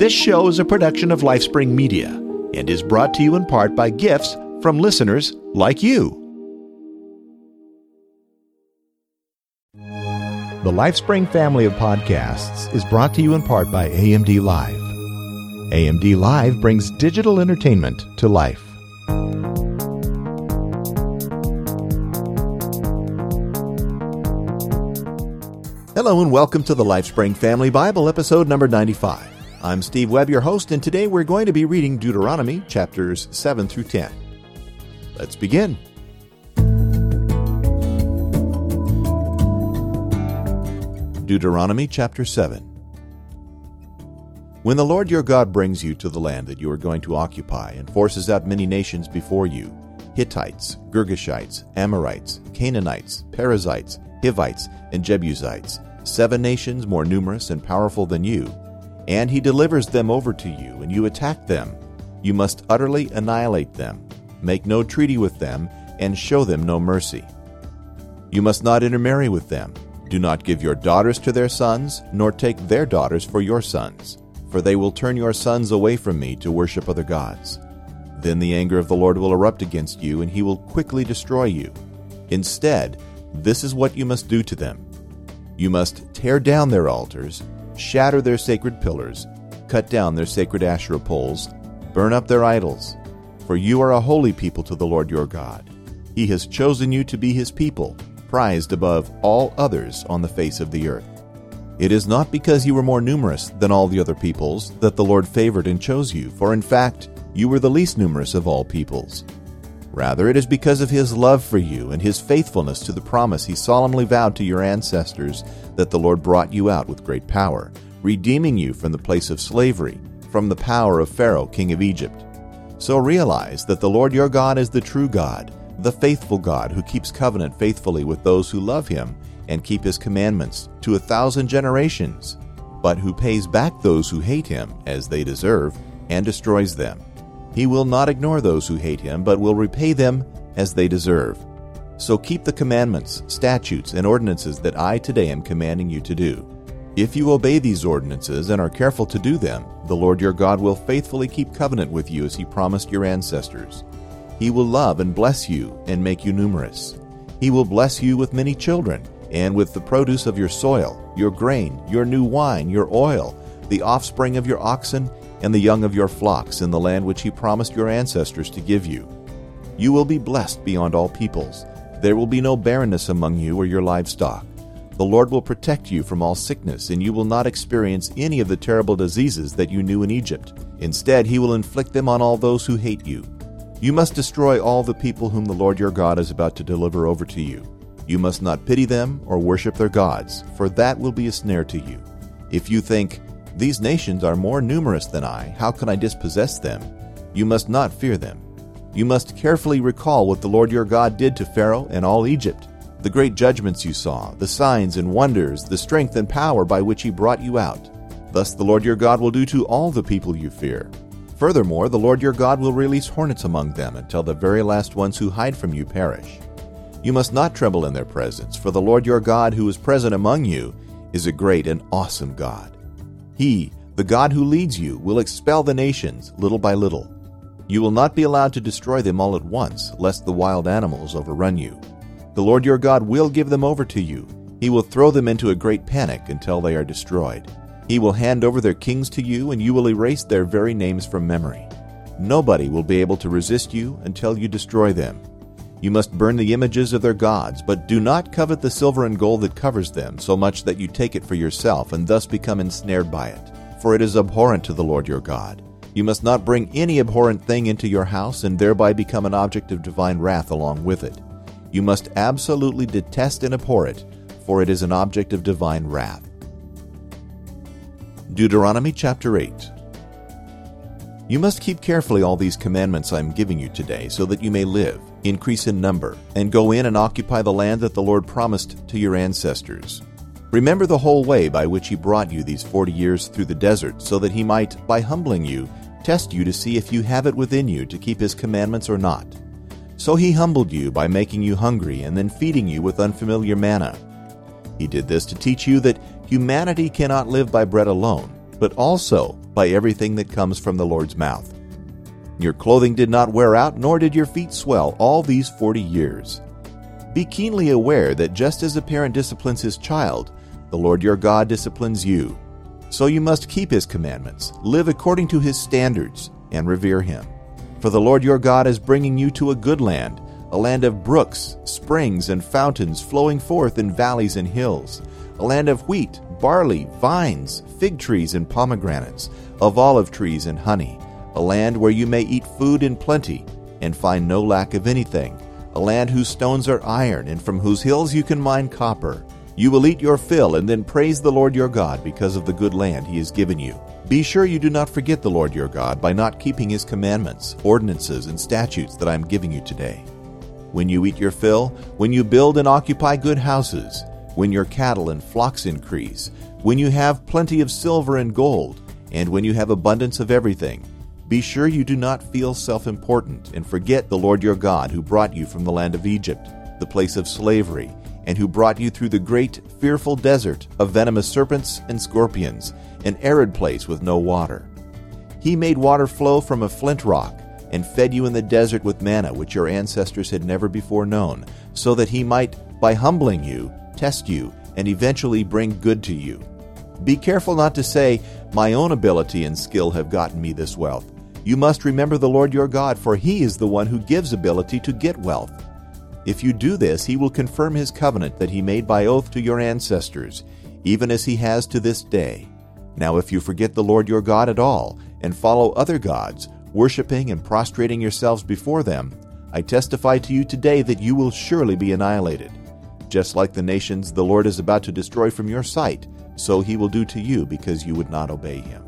This show is a production of LifeSpring Media and is brought to you in part by gifts from listeners like you. The LifeSpring family of podcasts is brought to you in part by AMD Live. AMD Live brings digital entertainment to life. Hello and welcome to the LifeSpring Family Bible, episode number 95. I'm Steve Webb, your host, and today we're going to be reading Deuteronomy chapters 7 through 10. Let's begin. Deuteronomy chapter 7. When the Lord your God brings you to the land that you are going to occupy and forces out many nations before you, Hittites, Girgashites, Amorites, Canaanites, Perizzites, Hivites, and Jebusites, 7 nations more numerous and powerful than you, and he delivers them over to you, and you attack them, you must utterly annihilate them, make no treaty with them, and show them no mercy. You must not intermarry with them. Do not give your daughters to their sons, nor take their daughters for your sons, for they will turn your sons away from me to worship other gods. Then the anger of the Lord will erupt against you, and he will quickly destroy you. Instead, this is what you must do to them. You must tear down their altars, shatter their sacred pillars, cut down their sacred Asherah poles, burn up their idols. For you are a holy people to the Lord your God. He has chosen you to be his people, prized above all others on the face of the earth. It is not because you were more numerous than all the other peoples that the Lord favored and chose you, for in fact, you were the least numerous of all peoples. Rather, it is because of his love for you and his faithfulness to the promise he solemnly vowed to your ancestors that the Lord brought you out with great power, redeeming you from the place of slavery, from the power of Pharaoh, king of Egypt. So realize that the Lord your God is the true God, the faithful God who keeps covenant faithfully with those who love him and keep his commandments to 1,000 generations, but who pays back those who hate him as they deserve and destroys them. He will not ignore those who hate him, but will repay them as they deserve. So keep the commandments, statutes, and ordinances that I today am commanding you to do. If you obey these ordinances and are careful to do them, the Lord your God will faithfully keep covenant with you as he promised your ancestors. He will love and bless you and make you numerous. He will bless you with many children, and with the produce of your soil, your grain, your new wine, your oil, the offspring of your oxen, and the young of your flocks in the land which he promised your ancestors to give you. You will be blessed beyond all peoples. There will be no barrenness among you or your livestock. The Lord will protect you from all sickness, and you will not experience any of the terrible diseases that you knew in Egypt. Instead, he will inflict them on all those who hate you. You must destroy all the people whom the Lord your God is about to deliver over to you. You must not pity them or worship their gods, for that will be a snare to you. If you think, these nations are more numerous than I, how can I dispossess them? You must not fear them. You must carefully recall what the Lord your God did to Pharaoh and all Egypt, the great judgments you saw, the signs and wonders, the strength and power by which he brought you out. Thus the Lord your God will do to all the people you fear. Furthermore, the Lord your God will release hornets among them until the very last ones who hide from you perish. You must not tremble in their presence, for the Lord your God who is present among you is a great and awesome God. He, the God who leads you, will expel the nations little by little. You will not be allowed to destroy them all at once, lest the wild animals overrun you. The Lord your God will give them over to you. He will throw them into a great panic until they are destroyed. He will hand over their kings to you, and you will erase their very names from memory. Nobody will be able to resist you until you destroy them. You must burn the images of their gods, but do not covet the silver and gold that covers them, so much that you take it for yourself and thus become ensnared by it. For it is abhorrent to the Lord your God. You must not bring any abhorrent thing into your house and thereby become an object of divine wrath along with it. You must absolutely detest and abhor it, for it is an object of divine wrath. Deuteronomy chapter 8. You must keep carefully all these commandments I am giving you today, so that you may live, increase in number, and go in and occupy the land that the Lord promised to your ancestors. Remember the whole way by which he brought you these 40 years through the desert, so that he might, by humbling you, test you to see if you have it within you to keep his commandments or not. So he humbled you by making you hungry and then feeding you with unfamiliar manna. He did this to teach you that humanity cannot live by bread alone, but also by everything that comes from the Lord's mouth. Your clothing did not wear out, nor did your feet swell all these 40 years. Be keenly aware that just as a parent disciplines his child, the Lord your God disciplines you. So you must keep his commandments, live according to his standards, and revere him. For the Lord your God is bringing you to a good land, a land of brooks, springs, and fountains flowing forth in valleys and hills, a land of wheat, barley, vines, fig trees, and pomegranates, of olive trees and honey, a land where you may eat food in plenty and find no lack of anything, a land whose stones are iron and from whose hills you can mine copper. You will eat your fill and then praise the Lord your God because of the good land he has given you. Be sure you do not forget the Lord your God by not keeping his commandments, ordinances, and statutes that I am giving you today. When you eat your fill, when you build and occupy good houses, when your cattle and flocks increase, when you have plenty of silver and gold, and when you have abundance of everything, be sure you do not feel self-important and forget the Lord your God who brought you from the land of Egypt, the place of slavery, and who brought you through the great, fearful desert of venomous serpents and scorpions, an arid place with no water. He made water flow from a flint rock, and fed you in the desert with manna which your ancestors had never before known, so that he might, by humbling you, test you, and eventually bring good to you. Be careful not to say, "My own ability and skill have gotten me this wealth." You must remember the Lord your God, for he is the one who gives ability to get wealth. If you do this, he will confirm his covenant that he made by oath to your ancestors, even as he has to this day. Now if you forget the Lord your God at all, and follow other gods, worshiping and prostrating yourselves before them, I testify to you today that you will surely be annihilated. Just like the nations the Lord is about to destroy from your sight, so he will do to you because you would not obey him.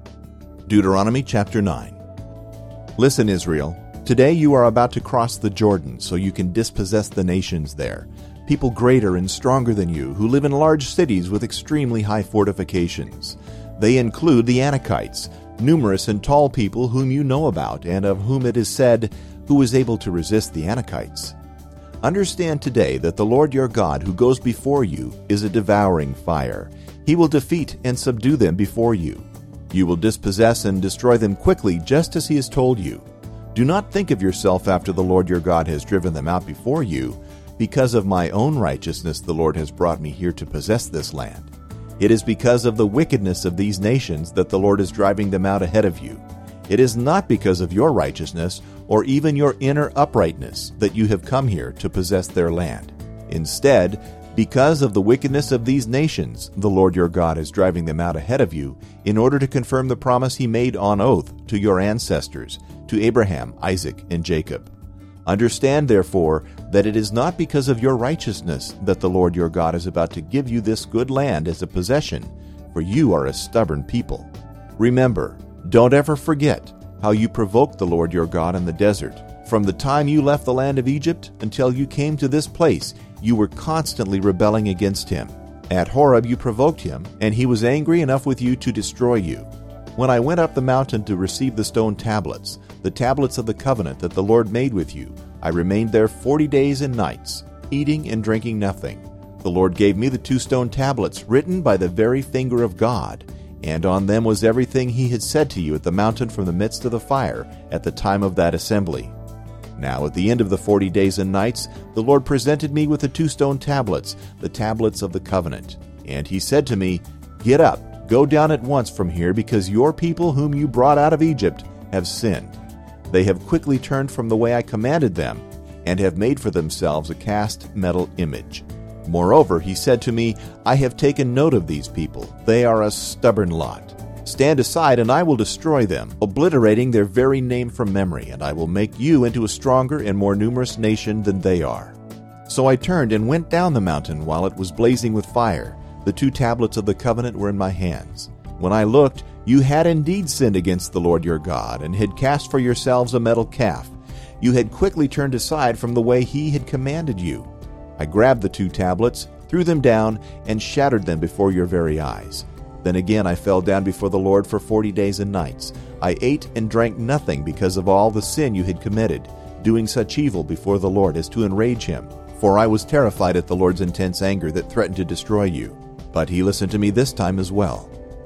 Deuteronomy chapter 9. Listen, Israel, today you are about to cross the Jordan so you can dispossess the nations there, people greater and stronger than you who live in large cities with extremely high fortifications. They include the Anakites, numerous and tall people whom you know about, and of whom it is said, "Who is able to resist the Anakites?" Understand today that the Lord your God who goes before you is a devouring fire. He will defeat and subdue them before you. You will dispossess and destroy them quickly, just as he has told you. Do not think of yourself after the Lord your God has driven them out before you. Because of my own righteousness the Lord has brought me here to possess this land. It is because of the wickedness of these nations that the Lord is driving them out ahead of you. It is not because of your righteousness or even your inner uprightness that you have come here to possess their land. Instead, because of the wickedness of these nations, the Lord your God is driving them out ahead of you in order to confirm the promise he made on oath to your ancestors, to Abraham, Isaac, and Jacob. Understand, therefore, that it is not because of your righteousness that the Lord your God is about to give you this good land as a possession, for you are a stubborn people. Remember, don't ever forget how you provoked the Lord your God in the desert. From the time you left the land of Egypt until you came to this place, you were constantly rebelling against him. At Horeb you provoked him, and he was angry enough with you to destroy you. When I went up the mountain to receive the stone tablets, the tablets of the covenant that the Lord made with you, I remained there 40 days and nights, eating and drinking nothing. The Lord gave me the 2 stone tablets written by the very finger of God, and on them was everything he had said to you at the mountain from the midst of the fire at the time of that assembly. Now at the end of the 40 days and nights, the Lord presented me with the 2 stone tablets, the tablets of the covenant. And he said to me, "Get up, go down at once from here, because your people whom you brought out of Egypt have sinned. They have quickly turned from the way I commanded them, and have made for themselves a cast metal image. Moreover, he said to me, I have taken note of these people. They are a stubborn lot. Stand aside, and I will destroy them, obliterating their very name from memory, and I will make you into a stronger and more numerous nation than they are." So I turned and went down the mountain while it was blazing with fire. The 2 tablets of the covenant were in my hands. When I looked, you had indeed sinned against the Lord your God, and had cast for yourselves a metal calf. You had quickly turned aside from the way he had commanded you. I grabbed the 2 tablets, threw them down, and shattered them before your very eyes. Then again I fell down before the Lord for 40 days and nights. I ate and drank nothing because of all the sin you had committed, doing such evil before the Lord as to enrage him. For I was terrified at the Lord's intense anger that threatened to destroy you. But he listened to me this time as well.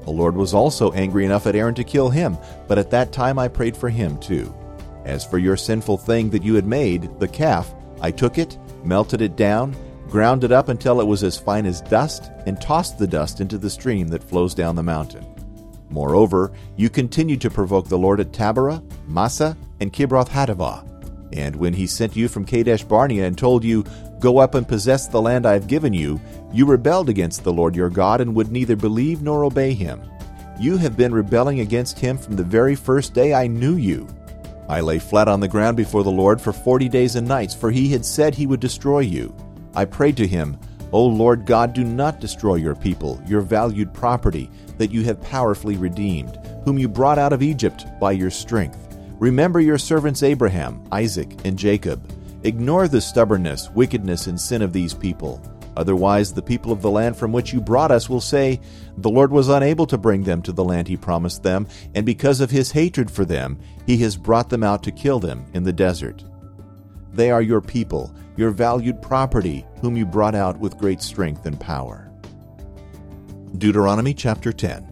The Lord was also angry enough at Aaron to kill him, but at that time I prayed for him too. As for your sinful thing that you had made, the calf, I took it, melted it down, ground it up until it was as fine as dust, and tossed the dust into the stream that flows down the mountain. Moreover, you continued to provoke the Lord at Taberah, Massa, and Kibroth-Hattaavah. And when he sent you from Kadesh Barnea and told you, Go up and possess the land I have given you, you rebelled against the Lord your God and would neither believe nor obey him. You have been rebelling against him from the very first day I knew you. I lay flat on the ground before the Lord for 40 days and nights, for he had said he would destroy you. I prayed to him, O Lord God, do not destroy your people, your valued property, that you have powerfully redeemed, whom you brought out of Egypt by your strength. Remember your servants Abraham, Isaac, and Jacob. Ignore the stubbornness, wickedness, and sin of these people. Otherwise, the people of the land from which you brought us will say, The Lord was unable to bring them to the land he promised them, and because of his hatred for them, he has brought them out to kill them in the desert. They are your people, your valued property, whom you brought out with great strength and power. Deuteronomy chapter 10.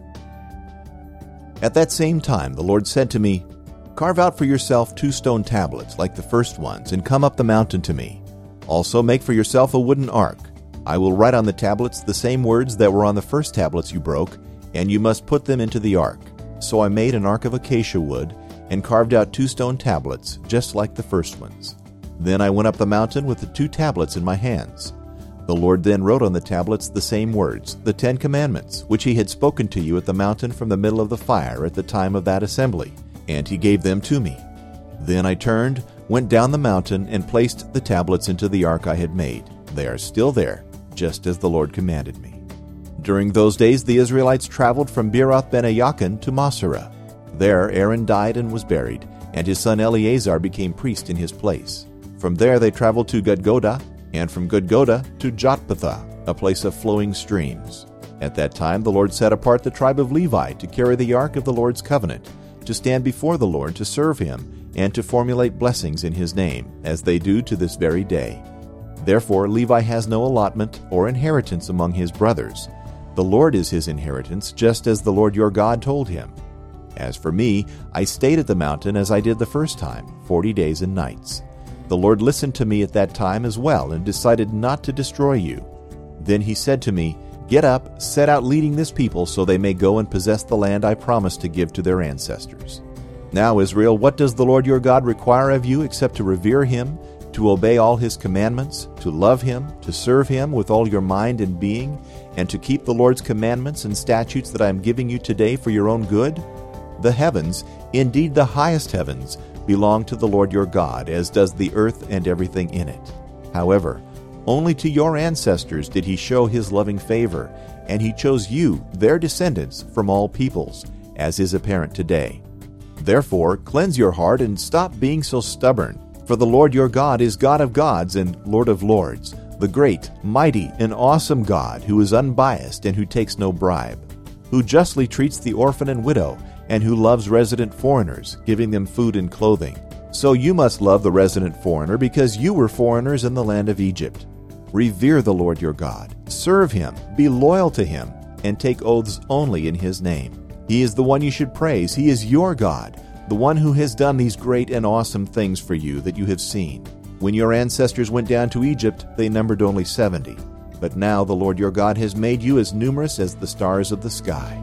At that same time the Lord said to me, Carve out for yourself 2 stone tablets like the first ones, and come up the mountain to me. Also make for yourself a wooden ark. I will write on the tablets the same words that were on the first tablets you broke, and you must put them into the ark. So I made an ark of acacia wood, and carved out 2 stone tablets, just like the first ones. Then I went up the mountain with the 2 tablets in my hands. The Lord then wrote on the tablets the same words, the 10 Commandments, which he had spoken to you at the mountain from the middle of the fire at the time of that assembly, and he gave them to me. Then I turned, went down the mountain, and placed the tablets into the ark I had made. They are still there, just as the Lord commanded me. During those days the Israelites traveled from Beeroth-bene-Yaakan to Moserah. There Aaron died and was buried, and his son Eleazar became priest in his place. From there they traveled to Gudgodah, and from Gudgodah to Jotbathah, a place of flowing streams. At that time the Lord set apart the tribe of Levi to carry the ark of the Lord's covenant, to stand before the Lord to serve him, and to formulate blessings in his name, as they do to this very day. Therefore Levi has no allotment or inheritance among his brothers. The Lord is his inheritance, just as the Lord your God told him. As for me, I stayed at the mountain as I did the first time, 40 days and nights. The Lord listened to me at that time as well, and decided not to destroy you. Then he said to me, Get up, set out leading this people so they may go and possess the land I promised to give to their ancestors. Now, Israel, what does the Lord your God require of you except to revere him, to obey all his commandments, to love him, to serve him with all your mind and being, and to keep the Lord's commandments and statutes that I am giving you today for your own good? The heavens, indeed the highest heavens, belong to the Lord your God, as does the earth and everything in it. However, only to your ancestors did he show his loving favor, and he chose you, their descendants, from all peoples, as is apparent today. Therefore, cleanse your heart and stop being so stubborn, for the Lord your God is God of gods and Lord of lords, the great, mighty, and awesome God, who is unbiased and who takes no bribe, who justly treats the orphan and widow, and who loves resident foreigners, giving them food and clothing. So you must love the resident foreigner, because you were foreigners in the land of Egypt. Revere the Lord your God, serve him, be loyal to him, and take oaths only in his name. He is the one you should praise. He is your God, the one who has done these great and awesome things for you that you have seen. When your ancestors went down to Egypt, they numbered only 70. But now the Lord your God has made you as numerous as the stars of the sky.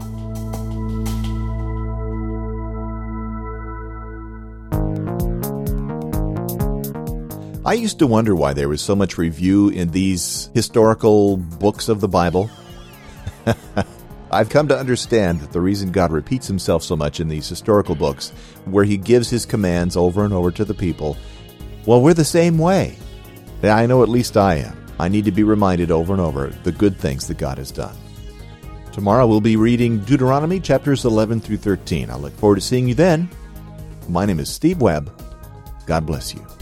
I used to wonder why there was so much review in these historical books of the Bible. I've come to understand that the reason God repeats himself so much in these historical books, where he gives his commands over and over to the people, well, we're the same way. I know at least I am. I need to be reminded over and over the good things that God has done. Tomorrow we'll be reading Deuteronomy chapters 11 through 13. I look forward to seeing you then. My name is Steve Webb. God bless you.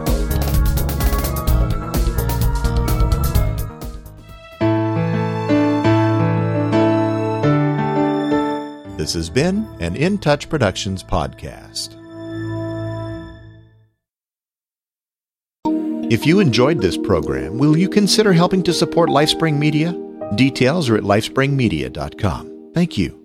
This has been an In Touch Productions podcast. If you enjoyed this program, will you consider helping to support LifeSpring Media? Details are at lifespringmedia.com. Thank you.